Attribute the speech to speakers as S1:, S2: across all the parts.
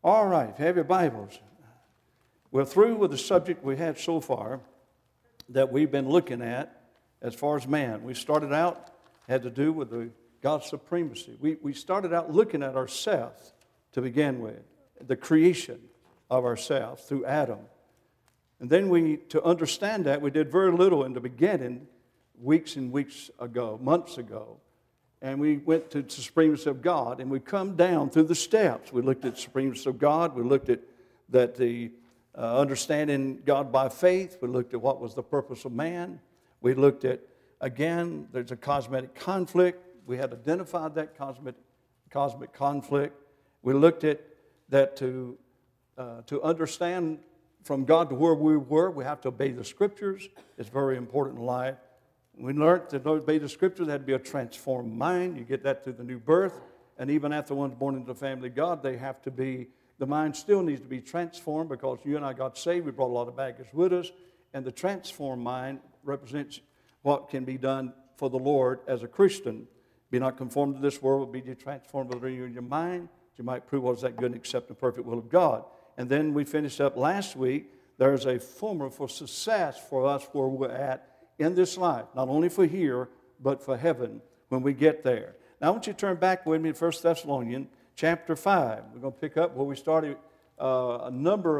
S1: All right, if you have your Bibles, we're through with the subject we had so far that we've been looking at as far as man. We started out, had to do with God's supremacy. We started out looking at ourselves to begin with, the creation of ourselves through Adam. And then to understand that, we did very little in the beginning, weeks and weeks ago, months ago. And we went to the supremacy of God, and we come down through the steps. We looked at the supremacy of God. We looked at the understanding God by faith. We looked at what was the purpose of man. We looked at, again, there's a cosmic conflict. We had identified that cosmic conflict. We looked at that to understand from God to where we were, we have to obey the Scriptures. It's very important in life. We learned to obey the Scriptures. There had to be a transformed mind. You get that through the new birth. And even after one's born into the family of God, the mind still needs to be transformed, because you and I got saved. We brought a lot of baggage with us. And the transformed mind represents what can be done for the Lord as a Christian. Be not conformed to this world, but be transformed by the renewing of your mind, that you might prove what is that good and acceptable and perfect will of God. And then we finished up last week. There's a formula for success for us where we're at in this life, not only for here, but for heaven when we get there. Now I want you to turn back with me to 1 Thessalonians chapter 5. We're going to pick up where we started a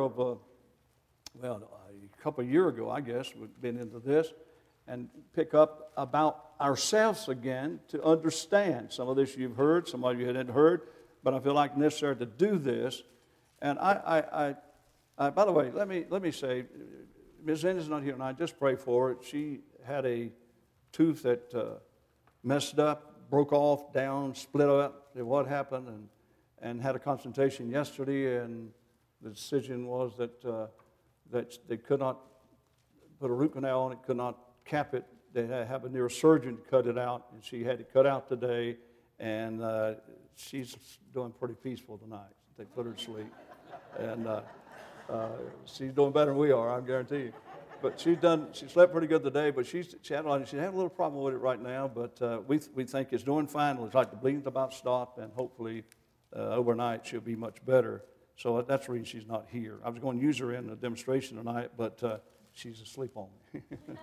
S1: couple of years ago, I guess, we've been into this, and pick up about ourselves again to understand. Some of this you've heard, some of you hadn't heard, but I feel like necessary to do this. And I by the way, let me say, Ms. Ennis not here, and I just pray for her. She had a tooth that messed up, broke off, down, split up. What happened? And had a consultation yesterday, and the decision was that they could not put a root canal on it, could not cap it. They had to have a neurosurgeon cut it out, and she had it cut out today, and she's doing pretty peaceful tonight. They put her to sleep, and she's doing better than we are, I guarantee you. But she slept pretty good today, but she had a little problem with it right now, but we think it's doing fine. It looks like the bleeding's about stopped, and hopefully overnight she'll be much better. So that's the reason she's not here. I was going to use her in a demonstration tonight, but she's asleep on me.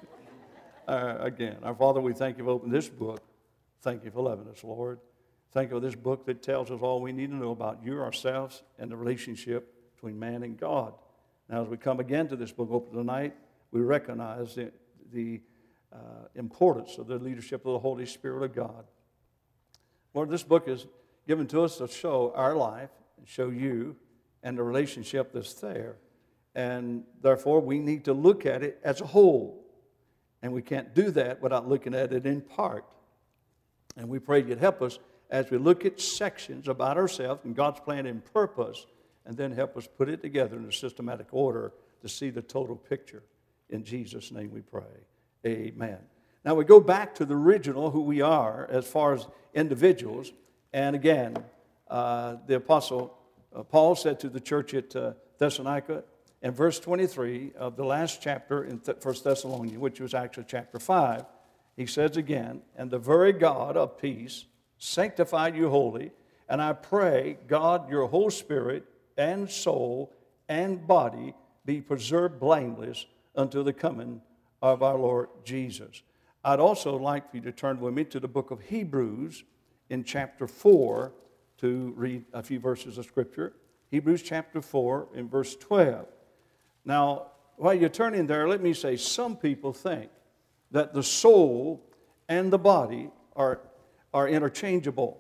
S1: Again, our Father, we thank you for opening this book. Thank you for loving us, Lord. Thank you for this book that tells us all we need to know about you, ourselves, and the relationship between man and God. Now, as we come again to this book open tonight, we recognize the importance of the leadership of the Holy Spirit of God. Lord, this book is given to us to show our life, and show you, and the relationship that's there. And therefore, we need to look at it as a whole. And we can't do that without looking at it in part. And we pray you'd help us as we look at sections about ourselves and God's plan and purpose, and then help us put it together in a systematic order to see the total picture. In Jesus' name we pray. Amen. Now we go back to the original, who we are as far as individuals. And again, the Apostle Paul said to the church at Thessalonica, in verse 23 of the last chapter in 1 Thessalonians, which was actually chapter 5, he says again, "And the very God of peace sanctify you wholly, and I pray, God, your whole spirit and soul and body be preserved blameless until the coming of our Lord Jesus." I'd also like for you to turn with me to the book of Hebrews in chapter 4 to read a few verses of Scripture. Hebrews chapter 4 in verse 12. Now, while you're turning there, let me say, some people think that the soul and the body are interchangeable.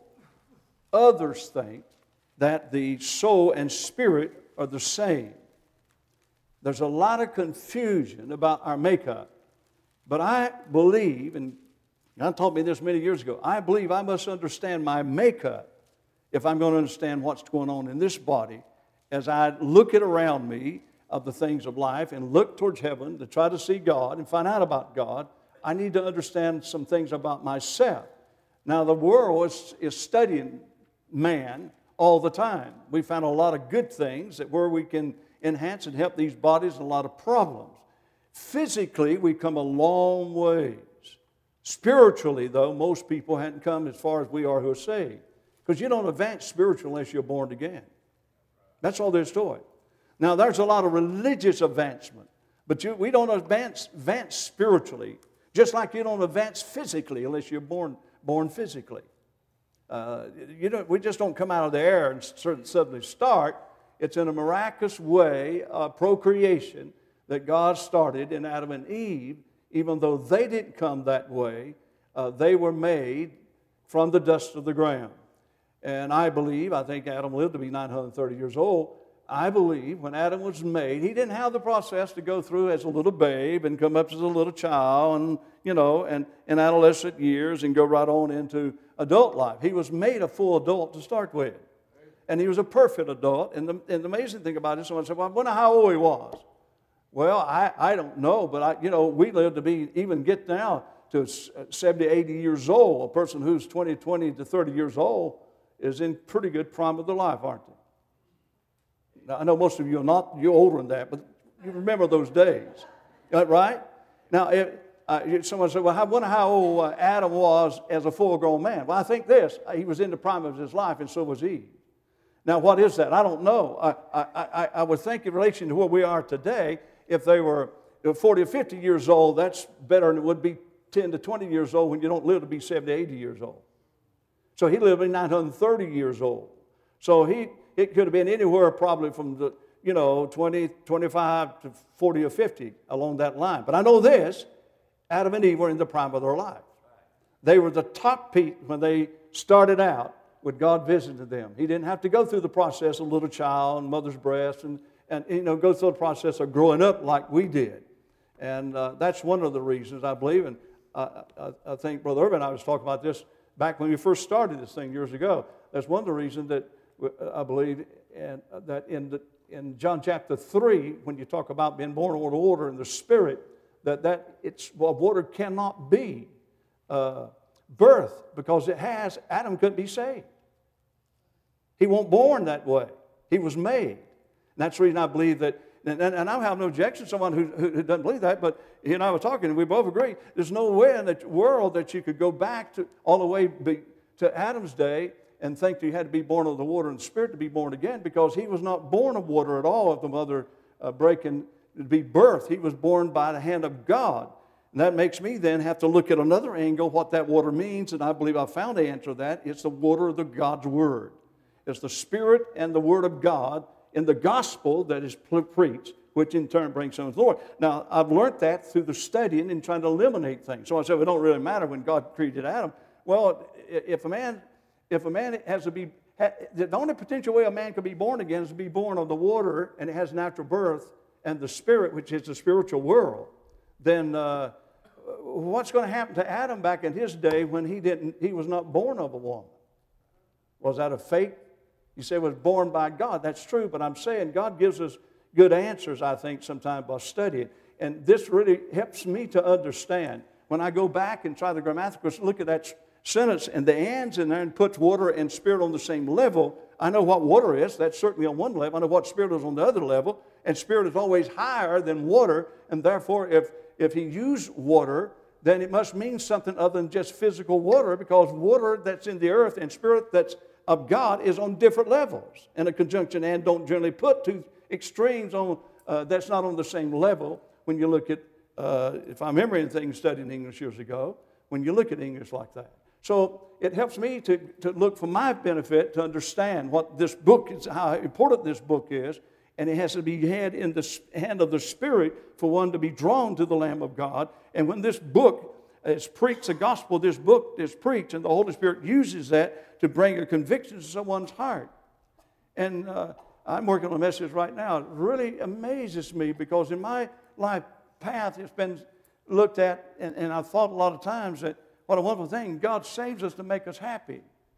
S1: Others think that the soul and spirit are the same. There's a lot of confusion about our makeup. But I believe, and God taught me this many years ago, I believe I must understand my makeup if I'm going to understand what's going on in this body as I look at around me of the things of life and look towards heaven to try to see God and find out about God. I need to understand some things about myself. Now, the world is studying man all the time. We found a lot of good things that where we can enhance and help these bodies and a lot of problems. Physically, we've come a long ways. Spiritually, though, most people hadn't come as far as we are who are saved. Because you don't advance spiritually unless you're born again. That's all there's to it. Now, there's a lot of religious advancement, but we don't advance spiritually, just like you don't advance physically unless you're born physically. We just don't come out of the air and suddenly start. It's in a miraculous way, procreation, that God started in Adam and Eve. Even though they didn't come that way, they were made from the dust of the ground. And I think Adam lived to be 930 years old. I believe when Adam was made, he didn't have the process to go through as a little babe and come up as a little child and, and in adolescent years and go right on into adult life. He was made a full adult to start with. And he was a perfect adult. And the amazing thing about it, someone said, well, I wonder how old he was. Well, I don't know, but we live to even get now to 70, 80 years old. A person who's 20 to 30 years old is in pretty good prime of their life, aren't they? Now, I know most of you are not, you're older than that, but you remember those days, right? Now, someone said, well, I wonder how old Adam was as a full-grown man. Well, I think this, he was in the prime of his life, and so was Eve. Now, what is that? I don't know. I would think in relation to where we are today, if they were 40 or 50 years old, that's better than it would be 10 to 20 years old when you don't live to be 70, 80 years old. So he lived to be 930 years old. So it could have been anywhere probably from the, 20, 25 to 40 or 50 along that line. But I know this, Adam and Eve were in the prime of their life. They were the top peak when they started out with God visiting them. He didn't have to go through the process of little child and mother's breast and go through the process of growing up like we did. And that's one of the reasons I believe, and I think Brother Irvin and I was talking about this back when we first started this thing years ago. That's one of the reasons that I believe that in John chapter 3, when you talk about being born of water and the Spirit, water cannot be birth because Adam couldn't be saved. He wasn't born that way. He was made. And that's the reason I believe that, and I have no objection to someone who doesn't believe that, but he and I were talking, and we both agree, there's no way in the world that you could go back to all the way to Adam's day and think that you had to be born of the water and the Spirit to be born again, because he was not born of water at all of the mother breaking to be birthed. He was born by the hand of God. And that makes me then have to look at another angle, what that water means, and I believe I found the answer to that. It's the water of God's Word. It's the Spirit and the Word of God in the gospel that is preached, which in turn brings someone to the Lord. Now, I've learned that through the studying and trying to eliminate things. So I said, well, it don't really matter when God created Adam. Well, if a man has to be, the only potential way a man can be born again is to be born of the water, and it has natural birth, and the Spirit, which is the spiritual world, then what's going to happen to Adam back in his day when he was not born of a woman? Was that a fate? You say it was born by God. That's true, but I'm saying God gives us good answers, I think, sometimes by studying. And this really helps me to understand. When I go back and try the grammatical, look at that sentence, and the ands in there and puts water and Spirit on the same level, I know what water is. That's certainly on one level. I know what Spirit is on the other level. And Spirit is always higher than water, and therefore if he used water, then it must mean something other than just physical water, because water that's in the earth and Spirit that's of God is on different levels. And a conjunction and don't generally put two extremes on, that's not on the same level when you look at, if I remember anything studying English years ago, when you look at English like that. So it helps me to look for my benefit to understand what this book is, how important this book is, and it has to be had in the hand of the Spirit for one to be drawn to the Lamb of God. And when this book is preached, the gospel, this book is preached, and the Holy Spirit uses that to bring a conviction to someone's heart. And I'm working on a message right now. It really amazes me, because in my life path it's been looked at, and I've thought a lot of times that what a wonderful thing. God saves us to make us happy.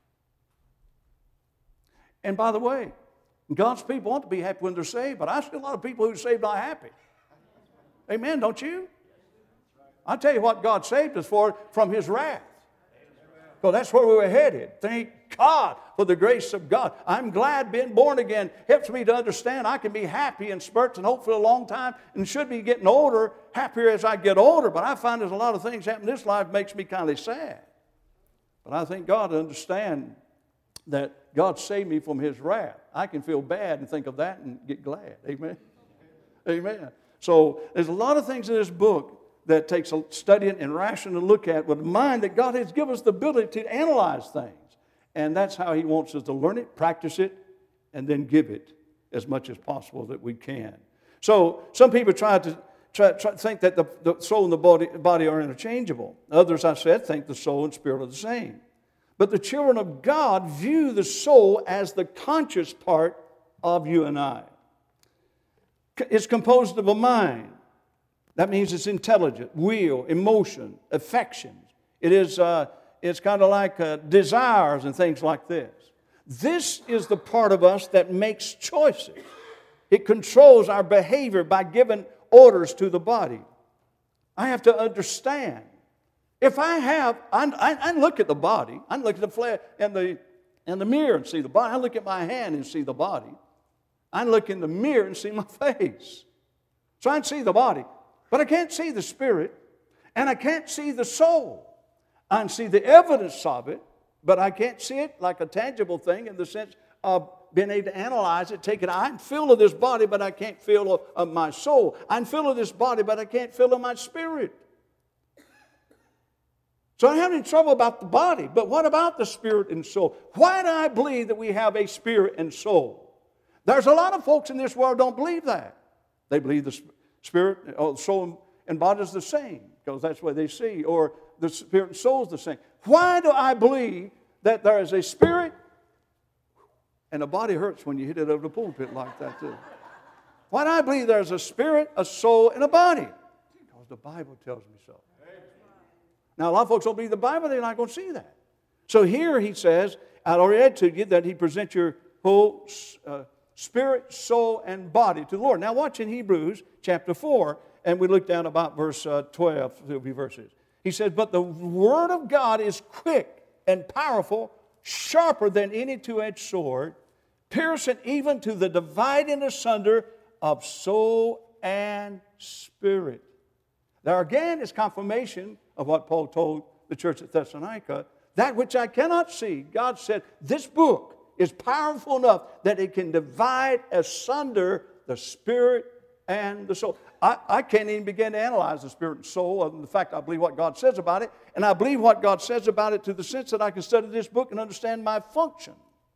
S1: And by the way, God's people want to be happy when they're saved, but I see a lot of people who are saved not happy. Amen, don't you? I'll tell you what God saved us for, from His wrath. Because that's where we were headed. Thank God for the grace of God. I'm glad being born again helps me to understand I can be happy in spurts and hopefully a long time, and should be getting older, happier as I get older. But I find there's a lot of things happen in this life makes me kind of sad. But I think God understands that God saved me from His wrath. I can feel bad and think of that and get glad. Amen? Amen. So there's a lot of things in this book that takes a studying and rational to look at with a mind that God has given us the ability to analyze things. And that's how He wants us to learn it, practice it, and then give it as much as possible that we can. So some people try to think that the soul and the body are interchangeable. Others, I said, think the soul and spirit are the same. But the children of God view the soul as the conscious part of you and I. It's composed of a mind. That means it's intelligent, will, emotion, affections. It's kind of like desires and things like this. This is the part of us that makes choices. It controls our behavior by giving orders to the body. I have to understand. If I look at the body, I look at the flesh in the mirror and see the body. I look at my hand and see the body. I look in the mirror and see my face. So I can see the body, but I can't see the spirit, and I can't see the soul. I can see the evidence of it, but I can't see it like a tangible thing in the sense of being able to analyze it, take it. I can feel of this body, but I can't feel of my soul. I can feel of this body, but I can't feel of my spirit. So I'm having trouble about the body, but what about the spirit and soul? Why do I believe that we have a spirit and soul? There's a lot of folks in this world don't believe that. They believe the spirit, or soul and body is the same, because that's what they see, or the spirit and soul is the same. Why do I believe that there is a spirit, and the body hurts when you hit it over the pulpit like that too? Why do I believe there's a spirit, a soul, and a body? Because the Bible tells me so. Now, a lot of folks don't believe the Bible, they're not going to see that. So here he says, I already read to you that he presents your whole spirit, soul, and body to the Lord. Now watch in Hebrews chapter 4, and we look down about verse 12, there'll be verses. He says, but the word of God is quick and powerful, sharper than any two-edged sword, piercing even to the dividing asunder of soul and spirit. There again is confirmation of what Paul told the church at Thessalonica, that which I cannot see. God said, this book is powerful enough that it can divide asunder the spirit and the soul. I can't even begin to analyze the spirit and soul other than the fact I believe what God says about it, and I believe what God says about it to the sense that I can study this book and understand my function.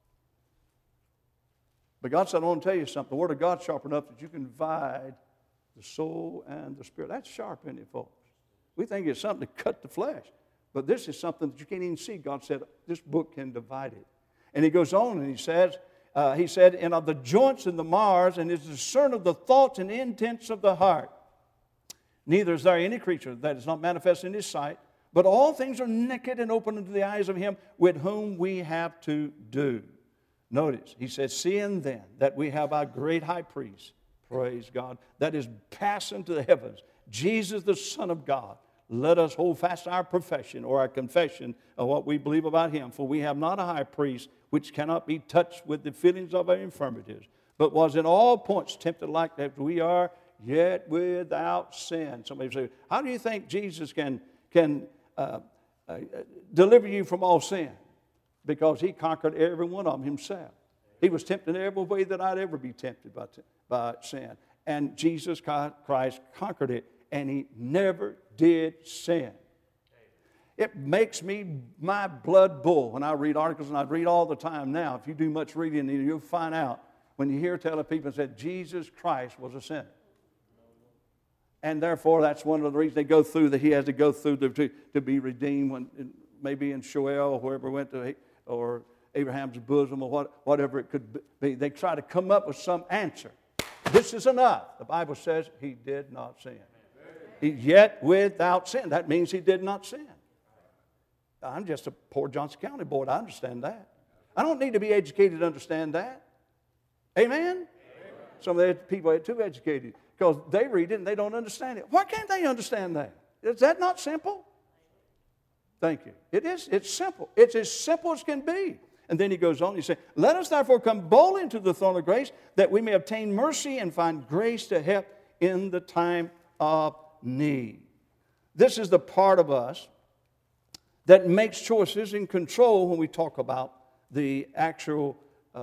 S1: But God said, I want to tell you something. The Word of God's sharp enough that you can divide the soul and the spirit. That's sharp, isn't it, folks? We think it's something to cut the flesh. But this is something that you can't even see. God said, this book can divide it. And he goes on and he says, and of the joints and the marrows, and is discern of the thoughts and intents of the heart. Neither is there any creature that is not manifest in his sight, but all things are naked and open unto the eyes of him with whom we have to do. Notice, he says, seeing then that we have our great high priest, praise God, that is passing to the heavens, Jesus the Son of God, let us hold fast our profession or our confession of what we believe about him. For we have not a high priest which cannot be touched with the feelings of our infirmities, but was in all points tempted like that we are, yet without sin. Somebody say, how do you think Jesus can deliver you from all sin? Because he conquered every one of them himself. He was tempted in every way that I'd ever be tempted by sin. And Jesus Christ conquered it, and he never did sin. It makes my blood boil when I read articles, and I read all the time now. If you do much reading, you'll find out when you hear telling people that Jesus Christ was a sinner. And therefore, that's one of the reasons they go through that he has to go through to be redeemed. When maybe in Sheol or wherever went to, or Abraham's bosom or whatever it could be. They try to come up with some answer. This is enough. The Bible says he did not sin. Yet without sin. That means he did not sin. I'm just a poor Johnson County boy. I understand that. I don't need to be educated to understand that. Amen? Amen. Some of the people are too educated because they read it and they don't understand it. Why can't they understand that? Is that not simple? Thank you. It is. It's simple. It's as simple as can be. And then he goes on, he says, let us therefore come boldly into the throne of grace, that we may obtain mercy and find grace to help in the time of need. This is the part of us that makes choices in control when we talk about the actual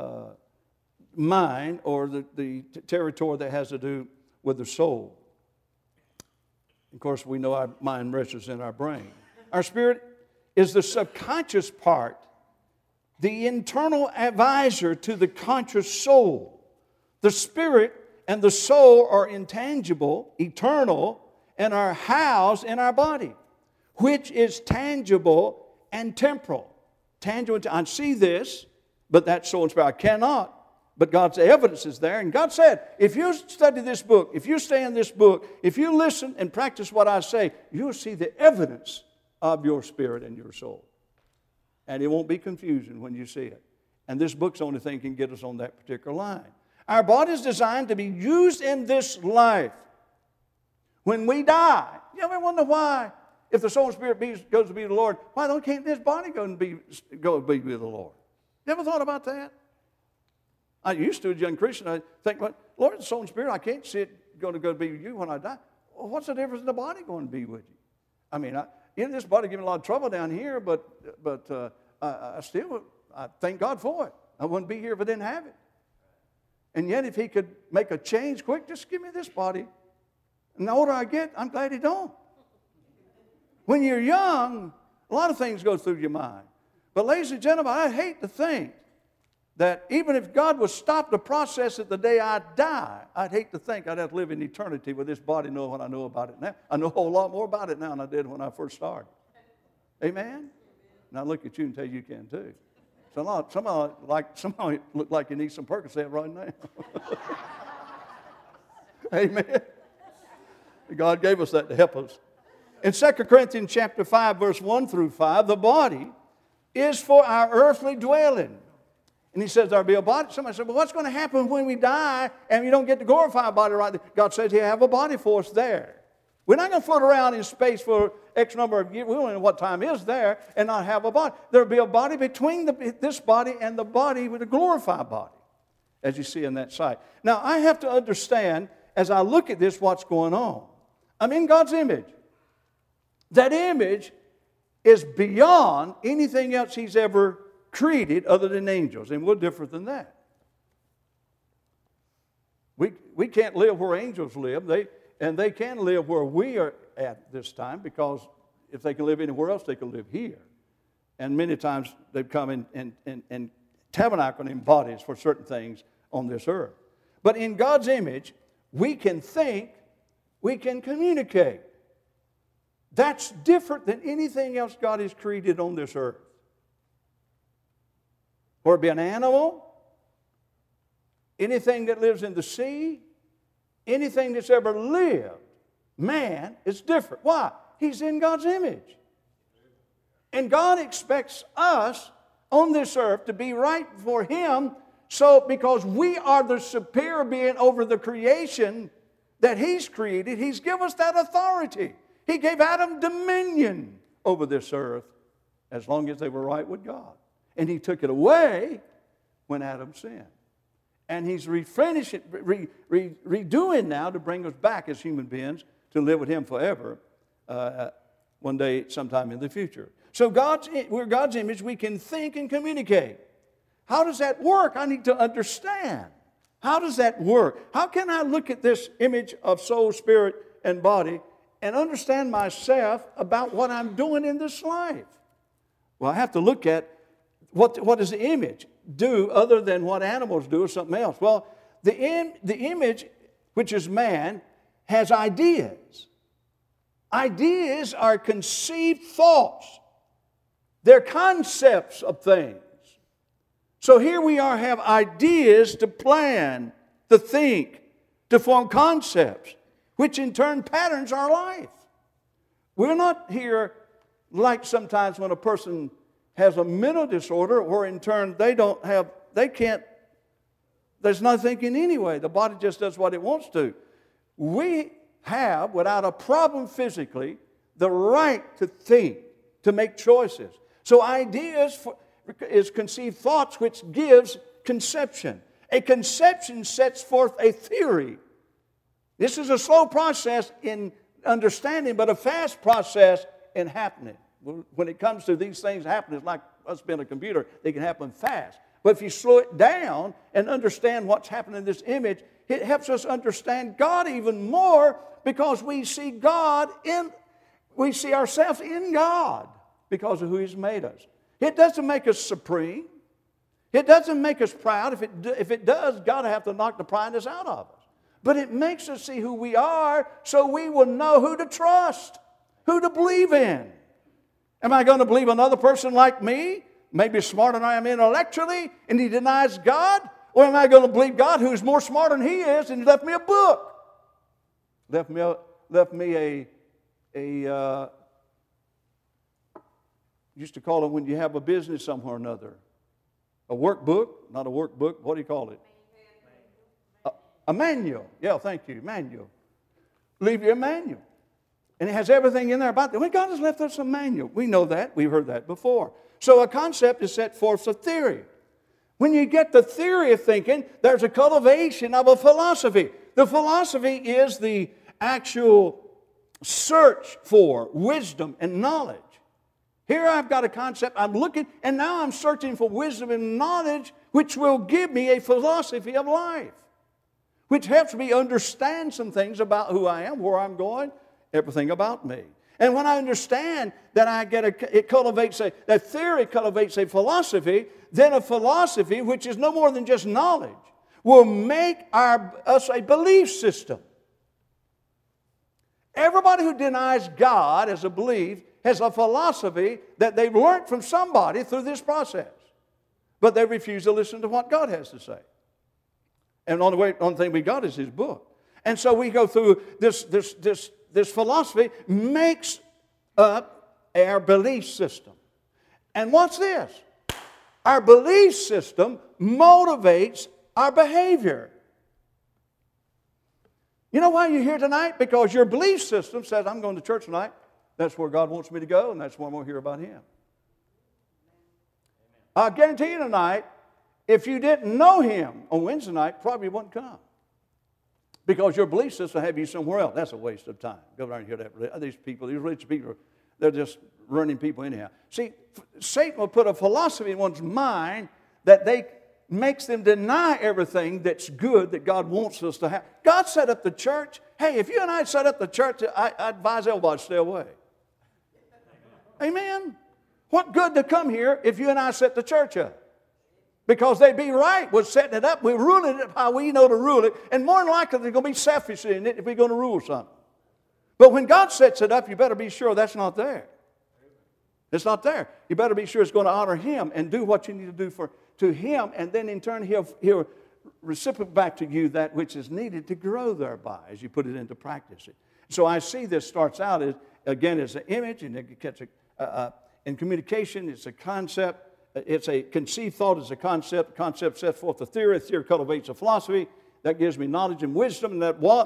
S1: mind or the territory that has to do with the soul. Of course, we know our mind rests in our brain. Our spirit is the subconscious part, the internal advisor to the conscious soul. The spirit and the soul are intangible, eternal, and are housed in our body, which is tangible and temporal. Tangible, I see this, but that soul and spirit I cannot. But God's evidence is there. And God said, if you study this book, if you stay in this book, if you listen and practice what I say, you'll see the evidence of your spirit and your soul. And it won't be confusion when you see it. And this book's the only thing that can get us on that particular line. Our body is designed to be used in this life. When we die, you ever wonder why, if the soul and spirit goes to be the Lord, why can't this body go and be with the Lord? You ever thought about that? I used to, as a young Christian, I think, well, Lord, the soul and spirit, I can't see it going to go be with you when I die. Well, what's the difference in the body going to be with you? I mean, this body gave me a lot of trouble down here, but I thank God for it. I wouldn't be here if I didn't have it. And yet, if He could make a change quick, just give me this body. And the older I get, I'm glad He don't. When you're young, a lot of things go through your mind. But ladies and gentlemen, I hate to think that even if God would stop the process at the day I die, I'd hate to think I'd have to live in eternity with this body knowing what I know about it now. I know a whole lot more about it now than I did when I first started. Amen? And I look at you and tell you can too. Somebody look like you need some Percocet right now. Amen? God gave us that to help us. In 2 Corinthians chapter 5, verse 1 through 5, the body is for our earthly dwelling. And he says there'll be a body. Somebody said, well, what's going to happen when we die and you don't get to glorify a body right there? God says He'll have a body for us there. We're not going to float around in space for X number of years. We don't know what time is there and not have a body. There'll be a body between this body and the body with a glorified body, as you see in that sight. Now, I have to understand, as I look at this, what's going on. I'm in God's image. That image is beyond anything else He's ever created other than angels, and we're different than that. We can't live where angels live, they can live where we are at this time, because if they can live anywhere else, they can live here. And many times they've come and tabernacled in bodies for certain things on this earth. But in God's image, we can think, we can communicate. That's different than anything else God has created on this earth. Or it be an animal, anything that lives in the sea, anything that's ever lived, man is different. Why? He's in God's image. And God expects us on this earth to be right for Him, so because we are the superior being over the creation that He's created, He's given us that authority. He gave Adam dominion over this earth as long as they were right with God. And He took it away when Adam sinned. And He's redoing now to bring us back as human beings to live with Him forever one day, sometime in the future. So we're God's image. We can think and communicate. How does that work? I need to understand. How does that work? How can I look at this image of soul, spirit, and body and understand myself about what I'm doing in this life? Well, I have to look at what does the image do other than what animals do or something else? Well, the image, which is man, has ideas. Ideas are conceived thoughts. They're concepts of things. So here we are, have ideas to plan, to think, to form concepts, which in turn patterns our life. We're not here like sometimes when a person has a mental disorder, where in turn there's no thinking anyway. The body just does what it wants to. We have, without a problem physically, the right to think, to make choices. So ideas is conceived thoughts, which gives conception. A conception sets forth a theory. This is a slow process in understanding, but a fast process in happening. when it comes to these things happening, it's like us being a computer. They can happen fast. But if you slow it down and understand what's happening in this image, it helps us understand God even more, because we see ourselves in God because of who He's made us. It doesn't make us supreme. It doesn't make us proud. If it does, God will have to knock the pride out of us. But it makes us see who we are, so we will know who to trust, who to believe in. Am I going to believe another person like me, maybe smarter than I am intellectually, and he denies God? Or am I going to believe God, who's more smart than he is, and he left me a book? Left me a used to call it when you have a business somewhere or another. A workbook, not a workbook, what do you call it? A manual. Yeah, thank you, manual. Leave you a manual. And it has everything in there about it. Well, God has left us a manual. We know that. We've heard that before. So a concept is set forth as a theory. When you get the theory of thinking, there's a cultivation of a philosophy. The philosophy is the actual search for wisdom and knowledge. Here I've got a concept, I'm looking, and now I'm searching for wisdom and knowledge, which will give me a philosophy of life, which helps me understand some things about who I am, where I'm going, everything about me. And when I understand that that theory cultivates a philosophy, then a philosophy, which is no more than just knowledge, will make us a belief system. Everybody who denies God as a belief has a philosophy that they've learned from somebody through this process. But they refuse to listen to what God has to say. And the only thing we got is His book. And so we go through this philosophy makes up our belief system. And what's this? Our belief system motivates our behavior. You know why you're here tonight? Because your belief system says, I'm going to church tonight. That's where God wants me to go, and that's where I'm going to hear about Him. I guarantee you tonight, if you didn't know Him on Wednesday night, probably wouldn't come. Because your belief system will have you somewhere else. That's a waste of time. Go down and hear that. These rich people, they're just running people anyhow. See, Satan will put a philosophy in one's mind that makes them deny everything that's good that God wants us to have. God set up the church. Hey, if you and I set up the church, I advise everybody to stay away. Amen. What good to come here if you and I set the church up? Because they'd be right. We're setting it up. We're ruling it how we know to rule it. And more than likely, there's going to be selfish in it if we're going to rule something. But when God sets it up, you better be sure that's not there. It's not there. You better be sure it's going to honor Him and do what you need to do to Him. And then in turn, He'll reciprocate back to you that which is needed to grow thereby as you put it into practice. So I see this starts out as an image, and it gets in communication, it's a concept. It's a conceived thought is a concept. The concept sets forth a theory. Theory cultivates a philosophy. That gives me knowledge and wisdom. And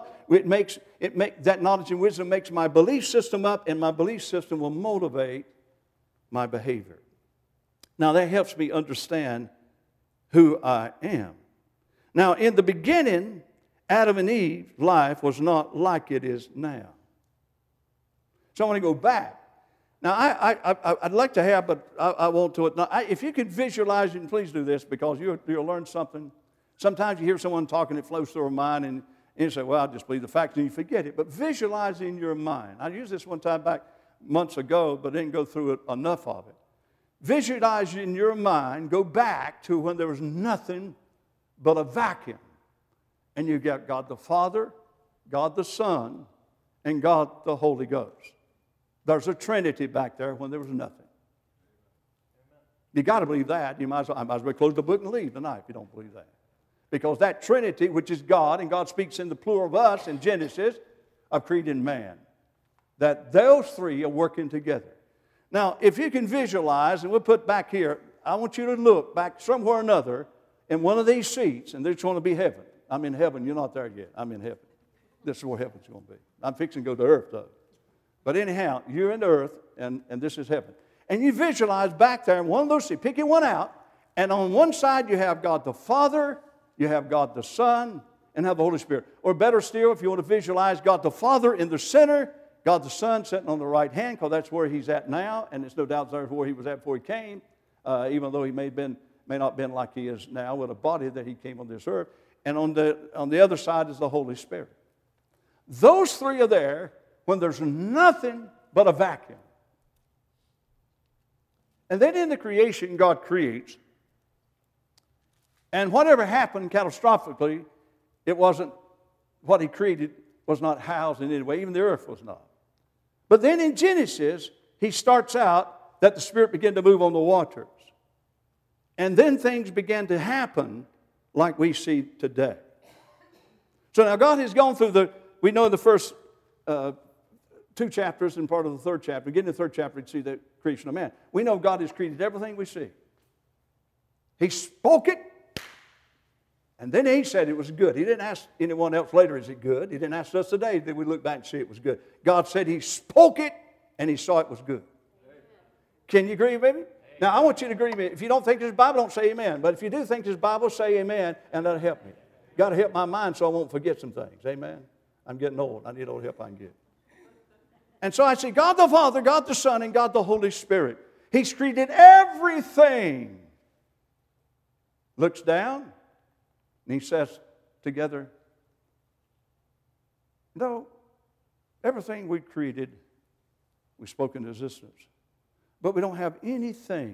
S1: that knowledge and wisdom makes my belief system up, and my belief system will motivate my behavior. Now that helps me understand who I am. Now in the beginning, Adam and Eve's life was not like it is now. So I want to go back. Now, I'd like to have, but I won't do it. Now, if you could visualize, and please do this because you'll learn something. Sometimes you hear someone talking, it flows through our mind, and you say, well, I'll just believe the facts, and you forget it. But visualize in your mind. I used this one time back months ago, but didn't go through it enough of it. Visualize in your mind, go back to when there was nothing but a vacuum. And you got God the Father, God the Son, and God the Holy Ghost. There's a Trinity back there when there was nothing. You got to believe that. I might as well close the book and leave tonight if you don't believe that. Because that Trinity, which is God, and God speaks in the plural of us in Genesis, of creating man, that those three are working together. Now, if you can visualize, and we'll put back here, I want you to look back somewhere or another in one of these seats, and there's going to be heaven. I'm in heaven. You're not there yet. I'm in heaven. This is where heaven's going to be. I'm fixing to go to earth, though. But anyhow, you're in the earth, and this is heaven. And you visualize back there in one of those seats, picking one out, and on one side you have God the Father, you have God the Son, and have the Holy Spirit. Or better still, if you want to visualize God the Father in the center, God the Son sitting on the right hand, because that's where He's at now, and it's no doubt that's where He was at before He came, even though He may not have been like He is now with a body that He came on this earth. And on the other side is the Holy Spirit. Those three are there when there's nothing but a vacuum. And then in the creation, God creates. And whatever happened catastrophically, it wasn't, what He created was not housed in any way. Even the earth was not. But then in Genesis, He starts out that the Spirit began to move on the waters. And then things began to happen like we see today. So now God has gone through we know the first 2 chapters and part of the 3rd chapter. Get in the 3rd chapter and see the creation of man. We know God has created everything we see. He spoke it, and then He said it was good. He didn't ask anyone else later, is it good? He didn't ask us today, did we look back and see it was good? God said He spoke it, and He saw it was good. Can you agree, baby? Now, I want you to agree with me. If you don't think this is Bible, don't say amen. But if you do think this is Bible, say amen, and that'll help me. Got to help my mind so I won't forget some things. Amen? I'm getting old. I need all the help I can get. And so I see God the Father, God the Son, and God the Holy Spirit. He's created everything. Looks down, and He says together, no, everything we created, we spoke into existence. But we don't have anything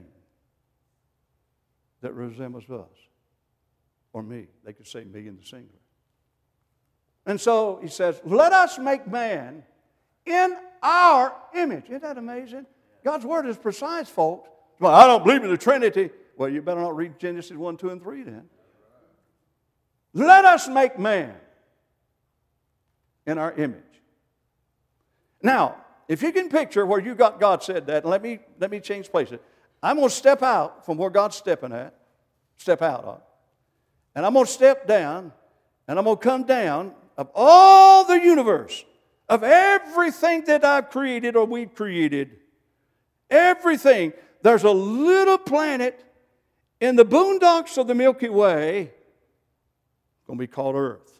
S1: that resembles us or me. They could say me in the singular. And so He says, let us make man in our image. Isn't that amazing? God's Word is precise, folks. Well, I don't believe in the Trinity. Well, you better not read Genesis 1, 2, and 3 then. Let us make man in our image. Now, if you can picture where you got God said that, let me change places. I'm going to step out from where God's stepping at, step out of, and I'm going to step down, and I'm going to come down of all the universe, of everything that I've created or we've created, everything. There's a little planet in the boondocks of the Milky Way, going to be called Earth.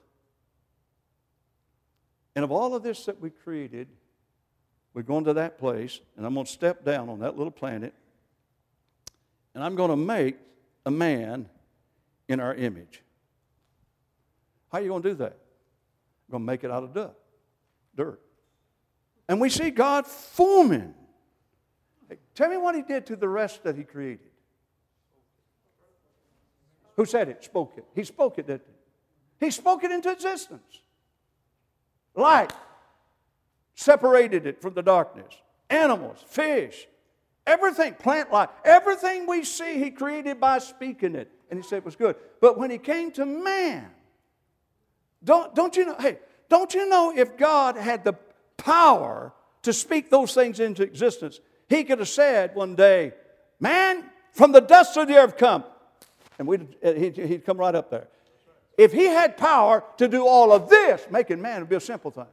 S1: And of all of this that we created, we're going to that place, and I'm going to step down on that little planet, and I'm going to make a man in our image. How are you going to do that? I'm going to make it out of dirt. And we see God forming. Hey, tell me what He did to the rest that He created. Who said it? Spoke it. He spoke it, didn't He? He spoke it into existence. Light. Separated it from the darkness. Animals, fish, everything, plant life, everything we see He created by speaking it. And He said it was good. But when He came to man, don't you know if God had the power to speak those things into existence, He could have said one day, man, from the dust of the earth come. And he'd come right up there. If He had power to do all of this, making man would be a simple thing.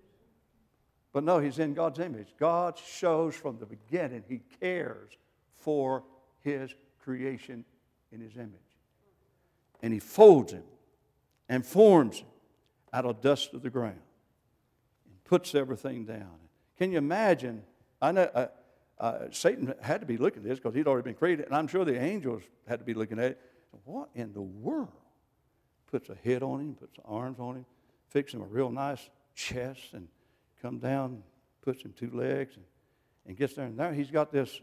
S1: But no, He's in God's image. God shows from the beginning He cares for His creation in His image. And He folds him and forms him out of dust of the ground and puts everything down. Can you imagine? I know Satan had to be looking at this because he'd already been created, and I'm sure the angels had to be looking at it. What in the world? Puts a head on him, puts arms on him, fixes him a real nice chest, and come down, puts him 2 legs, and gets there. And now he's got this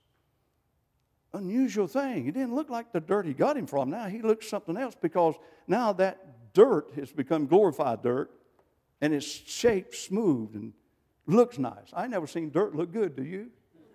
S1: unusual thing. He didn't look like the dirt he got him from. Now he looks something else, because now that dirt has become glorified dirt, and it's shaped smooth and looks nice. I never seen dirt look good, do you?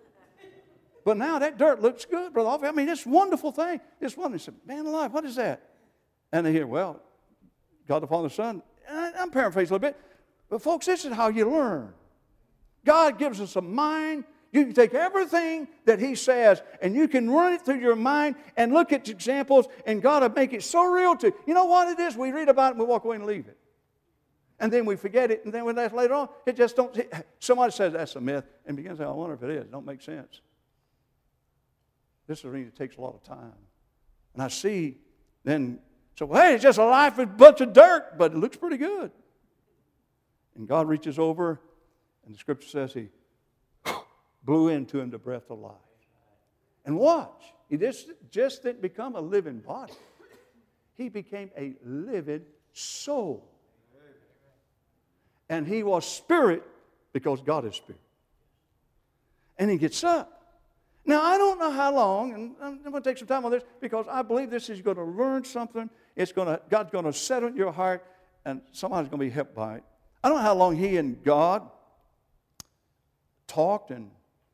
S1: But now that dirt looks good, Brother Alfie. I mean, it's a wonderful thing. It's wonderful. He said, man alive, what is that? And they hear, well, God the Father, the Son. And I'm paraphrasing a little bit. But folks, this is how you learn. God gives us a mind. You can take everything that He says and you can run it through your mind and look at examples, and God will make it so real to you. You know what it is? We read about it and we walk away and leave it. And then we forget it, and then when that's later on, it just don't. Somebody says that's a myth and begins to say, I wonder if it is. It don't make sense. This arena takes a lot of time. And I see then, so hey, it's just a life with a bunch of dirt, but it looks pretty good. And God reaches over And the scripture says he blew into him the breath of life. And watch, he just didn't become a living body. He became a living soul. And he was spirit because God is spirit. And he gets up. Now, I don't know how long, and I'm going to take some time on this because I believe this is going to learn something. God's going to settle in your heart, and somebody's going to be helped by it. I don't know how long he and God talked, and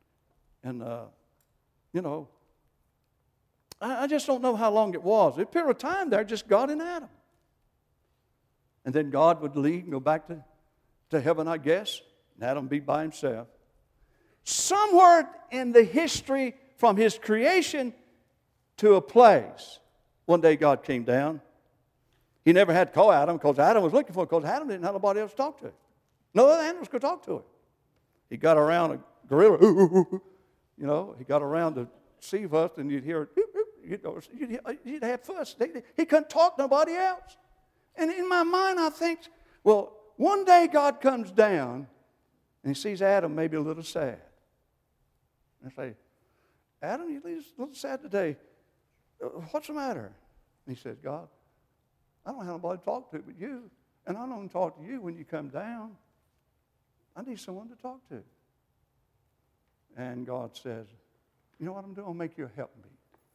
S1: I just don't know how long it was. A period of time there, just God and Adam. And then God would leave and go back to heaven, I guess, and Adam be by himself. Somewhere in the history from his creation to a place, one day God came down. He never had to call Adam because Adam was looking for him because Adam didn't have nobody else to talk to. No other animals could talk to him. He got around a gorilla, he got around to sea fuss, and you'd hear, you'd have fuss. He couldn't talk to nobody else. And in my mind, I think, well, one day God comes down and he sees Adam maybe a little sad. And I say, Adam, you're a little sad today. What's the matter? And he says, God, I don't have nobody to talk to but you. And I don't talk to you when you come down. I need someone to talk to. And God says, you know what I'm doing? I'll make you a helpmeet.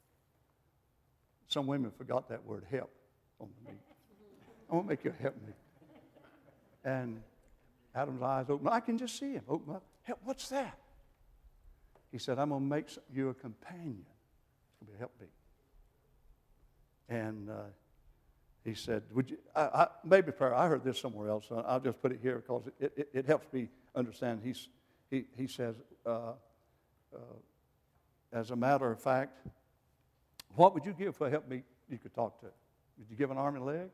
S1: Some women forgot that word help on the meat. I want to make you a helpmeet. And Adam's eyes open. I can just see him open up. Help, what's that? He said, I'm going to make you a companion. It's going to be a helpmeet. And he said, would you, maybe prayer, I heard this somewhere else. So I'll just put it here because it helps me understand. He says, as a matter of fact, what would you give for a helpmeet you could talk to? Would you give an arm and leg?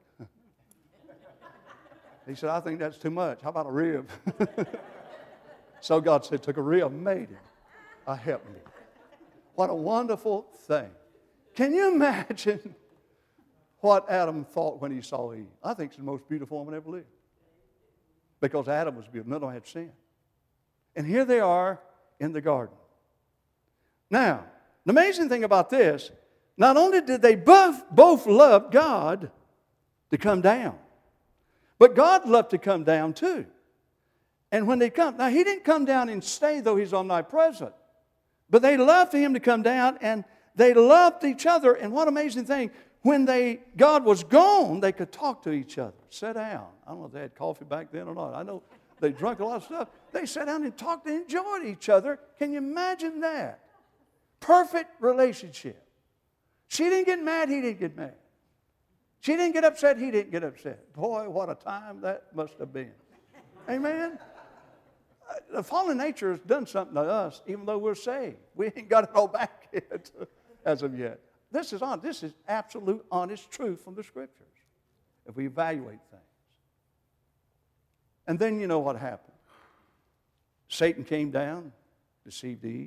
S1: He said, I think that's too much. How about a rib? So God said, took a rib, made him a helpmeet. What a wonderful thing. Can you imagine what Adam thought when he saw Eve? I think it's the most beautiful woman ever lived. Because Adam was beautiful. None of them had sin. And here they are in the garden. Now, the amazing thing about this, not only did they both love God to come down, but God loved to come down too. And when they come, now he didn't come down and stay, though he's omnipresent. But they loved for him to come down, and they loved each other. And what an amazing thing, when God was gone, they could talk to each other. Sit down. I don't know if they had coffee back then or not. I know they drank a lot of stuff. They sat down and talked and enjoyed each other. Can you imagine that? Perfect relationship. She didn't get mad, he didn't get mad. She didn't get upset, he didn't get upset. Boy, what a time that must have been. Amen? The fallen nature has done something to us, even though we're saved. We ain't got it all back yet, as of yet. This is absolute, honest truth from the Scriptures, if we evaluate things. And then you know what happened. Satan came down, deceived Eve.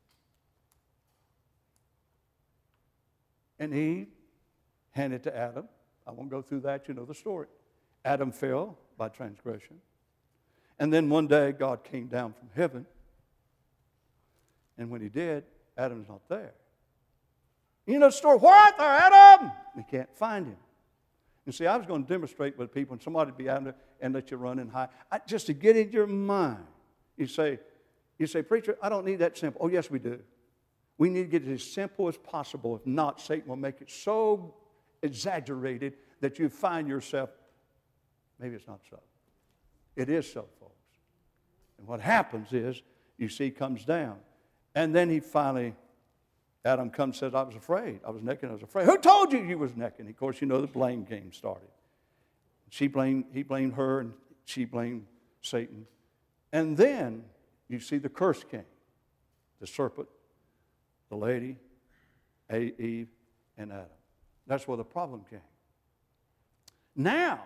S1: And Eve handed to Adam. I won't go through that. You know the story. Adam fell by transgression. And then one day God came down from heaven. And when he did, Adam's not there. You know the story. Where art thou, Adam? And he can't find him. You see, I was going to demonstrate with people, and somebody would be out there and let you run and hide. Just to get in your mind. You say, preacher, I don't need that simple. Oh, yes, we do. We need to get it as simple as possible. If not, Satan will make it so exaggerated that you find yourself, maybe it's not so. It is so, folks. And what happens is, you see, comes down. And then Adam comes and says, I was afraid. I was naked, I was afraid. Who told you you was naked? And of course, you know the blame game started. He blamed her, and she blamed Satan. And then, you see the curse came. The serpent, the lady, Eve, and Adam. That's where the problem came. Now,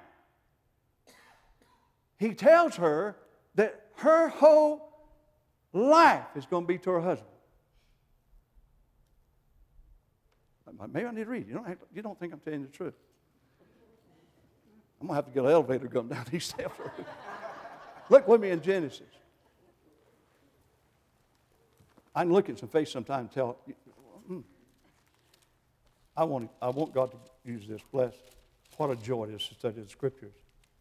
S1: he tells her that her whole life is going to be to her husband. Maybe I need to read. You don't think I'm telling the truth. I'm going to have to get an elevator to come down these steps. Look with me in Genesis. I can look at some face sometime and tell, I want God to use this. Bless. What a joy it is to study the Scriptures.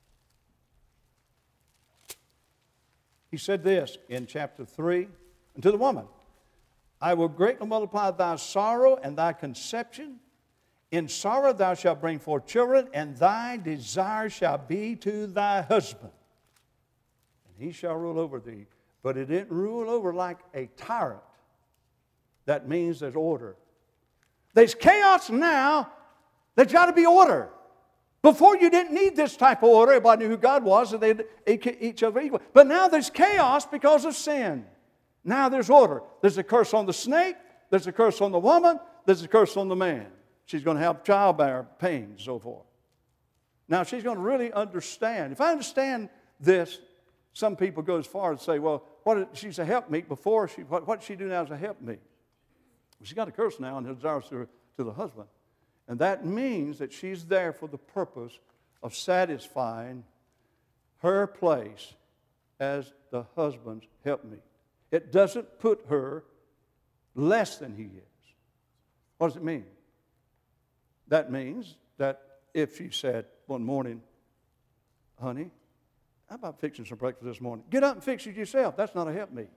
S1: He said this in chapter 3, and to the woman, I will greatly multiply thy sorrow and thy conception. In sorrow thou shalt bring forth children, and thy desire shall be to thy husband, and he shall rule over thee. But it didn't rule over like a tyrant. That means there's order. There's chaos now. There's got to be order. Before you didn't need this type of order. Everybody knew who God was, and they each other equal. But now there's chaos because of sin. Now there's order. There's a curse on the snake. There's a curse on the woman. There's a curse on the man. She's going to have childbearing pains and so forth. Now she's going to really understand. If I understand this, some people go as far as say, well, she's a helpmeet before. What she do now is a helpmeet. She's got a curse now and her desires to the husband. And that means that she's there for the purpose of satisfying her place as the husband's helpmeet. It doesn't put her less than he is. What does it mean? That means that if she said one morning, honey, how about fixing some breakfast this morning? Get up and fix it yourself. That's not a helpmeet.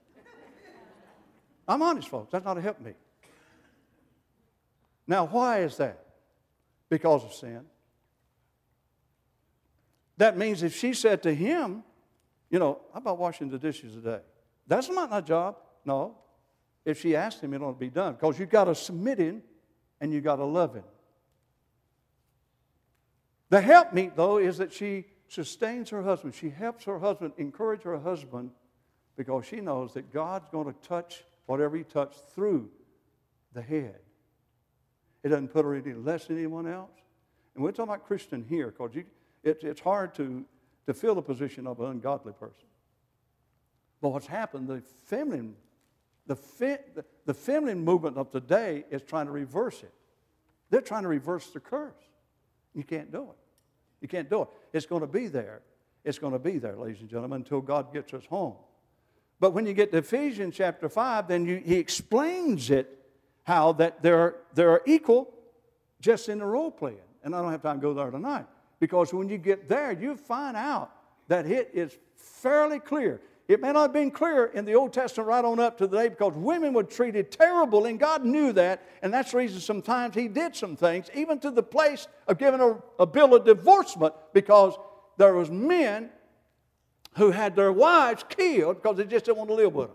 S1: I'm honest, folks. That's not a helpmeet. Now, why is that? Because of sin. That means if she said to him, how about washing the dishes today? That's not my job. No. If she asked him, it ought to be done. Because you've got to submit him and you've got to love him. The helpmeet, though, is that she sustains her husband. She helps her husband, encourage her husband, because she knows that God's going to touch whatever he touched through the head. It doesn't put her any less than anyone else. And we're talking about Christian here, because it's hard to fill the position of an ungodly person. But what's happened, the feminine movement of today is trying to reverse it. They're trying to reverse the curse. You can't do it. You can't do it. It's going to be there. It's going to be there, ladies and gentlemen, until God gets us home. But when you get to Ephesians chapter 5, then he explains it, how that they're equal just in the role playing. And I don't have time to go there tonight. Because when you get there, you find out that it is fairly clear. It may not have been clear in the Old Testament right on up to the day, because women were treated terrible, and God knew that. And that's the reason sometimes he did some things, even to the place of giving a bill of divorcement, because there was men who had their wives killed because they just didn't want to live with them.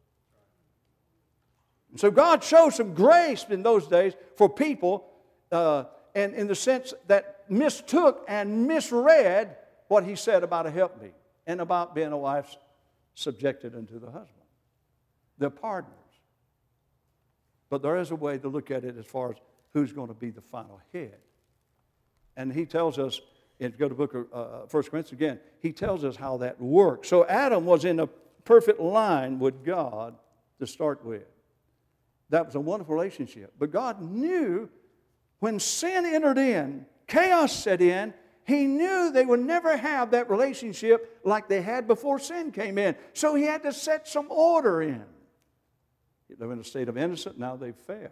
S1: And so God showed some grace in those days for people, and in the sense that mistook and misread what he said about a helpmeet and about being a wife subjected unto the husband. They're partners. But there is a way to look at it as far as who's going to be the final head. And he tells us, if you go to the book of 1 Corinthians again, he tells us how that works. So Adam was in a perfect line with God to start with. That was a wonderful relationship. But God knew when sin entered in, chaos set in, he knew they would never have that relationship like they had before sin came in. So he had to set some order in. They were in a state of innocence, now they've failed.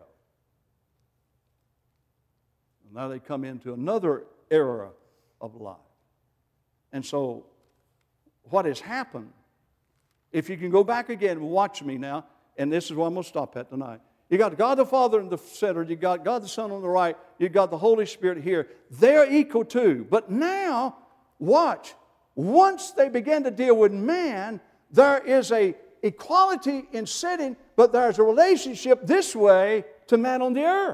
S1: Now they come into another era of life. And so what has happened, if you can go back again and watch me now, and this is what I'm going to stop at tonight. You got God the Father in the center. You got God the Son on the right. You got the Holy Spirit here. They're equal too. But now, watch. Once they begin to deal with man, there is a equality in setting, but there's a relationship this way to man on the earth.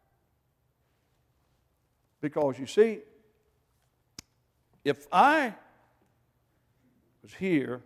S1: Because you see, if I was here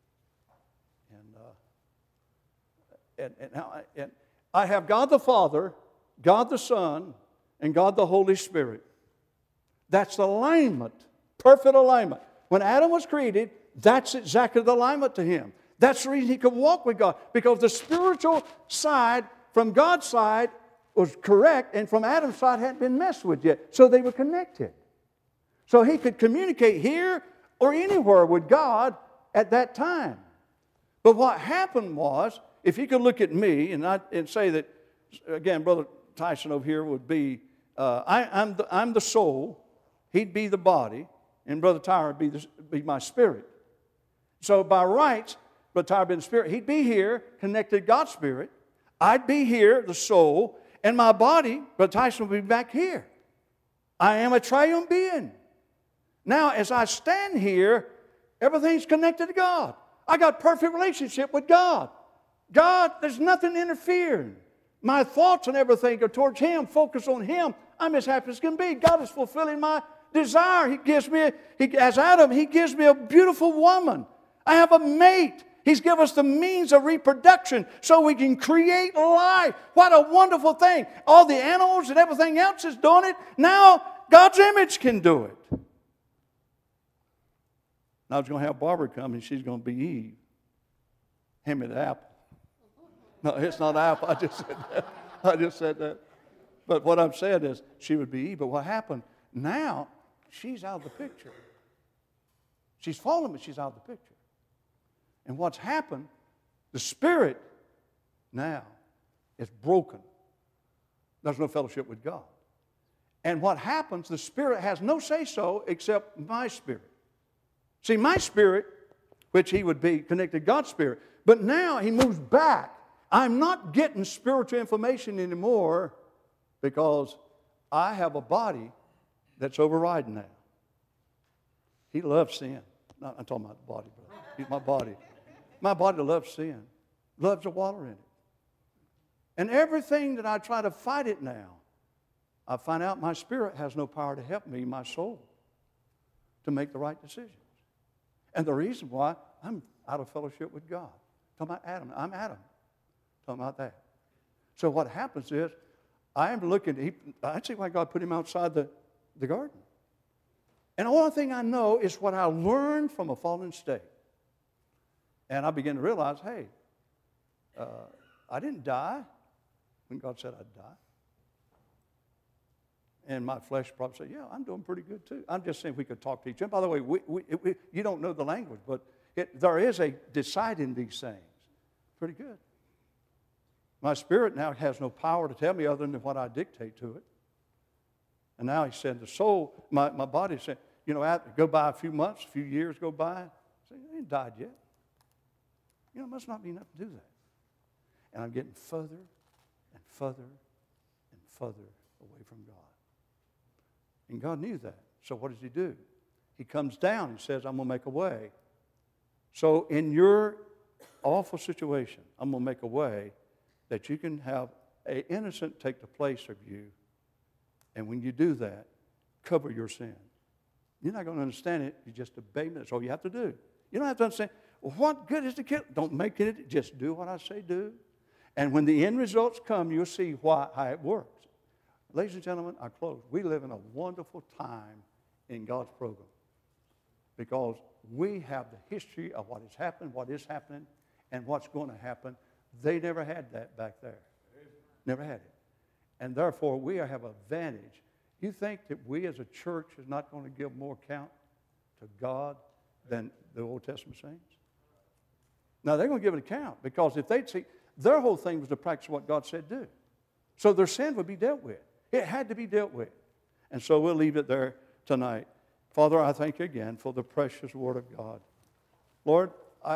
S1: and I have God the Father, God the Son, and God the Holy Spirit. That's alignment, perfect alignment. When Adam was created, that's exactly the alignment to him. That's the reason he could walk with God, because the spiritual side from God's side was correct, and from Adam's side hadn't been messed with yet. So they were connected. So he could communicate here or anywhere with God at that time. But what happened was, if you could look at me and say that, again, Brother Tyson over here would be, I'm the soul, he'd be the body, and Brother Tyler would be my spirit. So by rights, Brother Tyler would be the spirit. He'd be here, connected to God's spirit. I'd be here, the soul, and my body, Brother Tyson, would be back here. I am a triune being. Now, as I stand here, everything's connected to God. I got perfect relationship with God. God, there's nothing interfering. My thoughts and everything are towards Him, focus on Him. I'm as happy as can be. God is fulfilling my desire. He gives me, as Adam, He gives me a beautiful woman. I have a mate. He's given us the means of reproduction so we can create life. What a wonderful thing. All the animals and everything else is doing it. Now God's image can do it. Now I was going to have Barbara come and she's going to be Eve. Hand me the apple. No, it's not apple. I just said that. But what I'm saying is she would be Eve. But what happened? Now she's out of the picture. She's fallen, but she's out of the picture. And what's happened, the spirit now is broken. There's no fellowship with God. And what happens, the spirit has no say-so except my spirit. See, my spirit, which he would be connected to God's spirit, but now he moves back. I'm not getting spiritual information anymore because I have a body that's overriding that. He loves sin. I'm talking about the body, brother. He's my body. My body loves sin, loves to water in it. And everything that I try to fight it now, I find out my spirit has no power to help me, my soul, to make the right decisions. And the reason why, I'm out of fellowship with God. Talking about Adam. I'm Adam. Talking about that. So what happens is, I am looking, I see why God put him outside the garden. And the only thing I know is what I learned from a fallen state. And I began to realize, hey, I didn't die when God said I'd die. And my flesh probably said, yeah, I'm doing pretty good too. I'm just saying we could talk to each other. By the way, you don't know the language, but there is a deciding these things. Pretty good. My spirit now has no power to tell me other than what I dictate to it. And now he said, the soul, my body said, go by a few months, a few years go by. I said, I ain't died yet. It must not be enough to do that. And I'm getting further and further and further away from God. And God knew that. So what does he do? He comes down and says, I'm going to make a way. So in your awful situation, I'm going to make a way that you can have an innocent take the place of you. And when you do that, cover your sin. You're not going to understand it. You just obey me. That's all you have to do. You don't have to understand, well, what good is the kid? Don't make it. Just do what I say do. And when the end results come, you'll see how it works. Ladies and gentlemen, I close. We live in a wonderful time in God's program because we have the history of what has happened, what is happening, and what's going to happen. They never had that back there. Never had it. And therefore, we have an advantage. You think that we as a church is not going to give more account to God than the Old Testament saints? Now, they're going to give an account because if they'd see, their whole thing was to practice what God said do. So their sin would be dealt with. It had to be dealt with. And so we'll leave it there tonight. Father, I thank you again for the precious Word of God. Lord,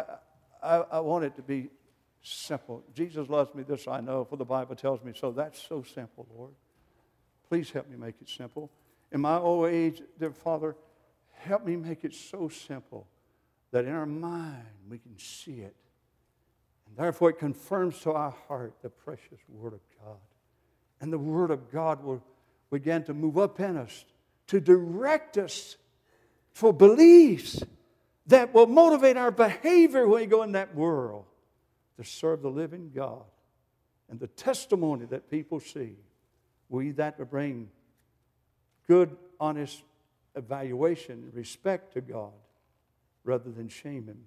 S1: I want it to be simple. Jesus loves me, this I know, for the Bible tells me so. That's so simple, Lord. Please help me make it simple. In my old age, dear Father, help me make it so simple that in our mind we can see it. And therefore it confirms to our heart the precious Word of God. And the Word of God will begin to move up in us, to direct us for beliefs that will motivate our behavior when we go in that world to serve the living God. And the testimony that people see, we that to bring good, honest evaluation, respect to God, rather than shame Him.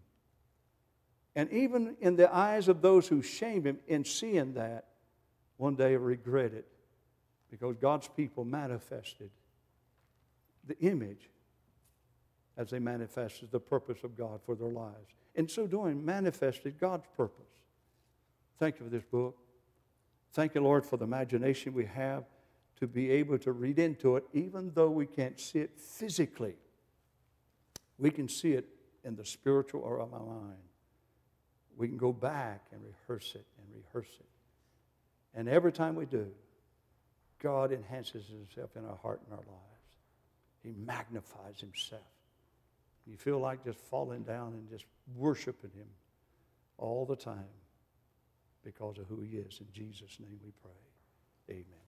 S1: And even in the eyes of those who shame Him, in seeing that, one day regret it, because God's people manifested the image as they manifested the purpose of God for their lives. In so doing, manifested God's purpose Thank you for this book. Thank you, Lord, for the imagination we have to be able to read into it, even though we can't see it physically. We can see it in the spiritual or of our mind. We can go back and rehearse it and rehearse it. And every time we do, God enhances himself in our heart and our lives. He magnifies himself. You feel like just falling down and just worshiping him all the time because of who he is. In Jesus' name we pray. Amen.